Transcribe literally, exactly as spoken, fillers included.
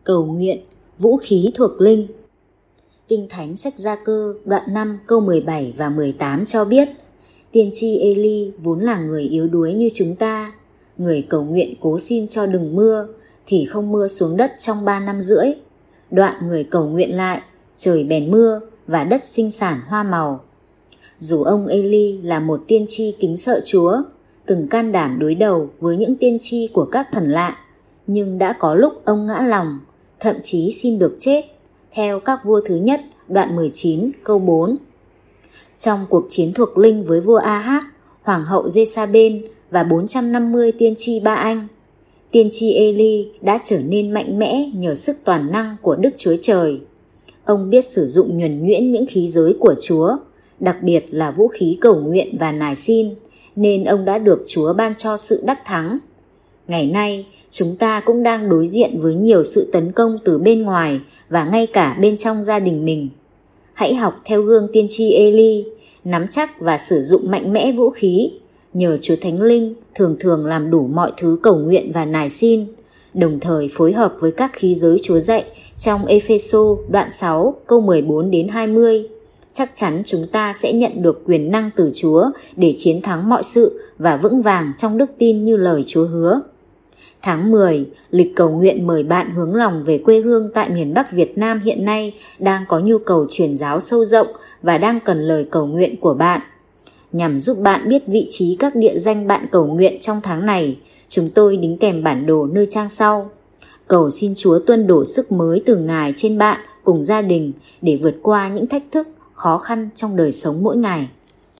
Cầu nguyện, vũ khí thuộc linh. Kinh Thánh Sách Gia Cơ đoạn năm câu mười bảy và mười tám cho biết, tiên tri Ê-li vốn là người yếu đuối như chúng ta. Người cầu nguyện cố xin cho đừng mưa, thì không mưa xuống đất trong ba năm rưỡi. Đoạn người cầu nguyện lại, trời bèn mưa và đất sinh sản hoa màu. Dù ông Ê-li là một tiên tri kính sợ Chúa, từng can đảm đối đầu với những tiên tri của các thần lạ, nhưng đã có lúc ông ngã lòng, thậm chí xin được chết, theo các vua thứ nhất đoạn mười chín câu bốn. Trong cuộc chiến thuộc linh với vua A-hác, hoàng hậu Giê-sa-bên và bốn trăm năm mươi tiên tri Ba Anh, tiên tri Ê-li đã trở nên mạnh mẽ nhờ sức toàn năng của Đức Chúa Trời. Ông biết sử dụng nhuần nhuyễn những khí giới của Chúa, đặc biệt là vũ khí cầu nguyện và nài xin, nên ông đã được Chúa ban cho sự đắc thắng. Ngày nay, chúng ta cũng đang đối diện với nhiều sự tấn công từ bên ngoài và ngay cả bên trong gia đình mình. Hãy học theo gương tiên tri Ê-li, nắm chắc và sử dụng mạnh mẽ vũ khí, nhờ Chúa Thánh Linh thường thường làm đủ mọi thứ cầu nguyện và nài xin, đồng thời phối hợp với các khí giới Chúa dạy trong Ê-phê-sô đoạn sáu câu mười bốn đến hai mươi. Chắc chắn chúng ta sẽ nhận được quyền năng từ Chúa để chiến thắng mọi sự và vững vàng trong đức tin như lời Chúa hứa. Tháng mười, lịch cầu nguyện mời bạn hướng lòng về quê hương tại miền Bắc Việt Nam hiện nay đang có nhu cầu truyền giáo sâu rộng và đang cần lời cầu nguyện của bạn. Nhằm giúp bạn biết vị trí các địa danh bạn cầu nguyện trong tháng này, chúng tôi đính kèm bản đồ nơi trang sau. Cầu xin Chúa tuôn đổ sức mới từ Ngài trên bạn cùng gia đình để vượt qua những thách thức, khó khăn trong đời sống mỗi ngày.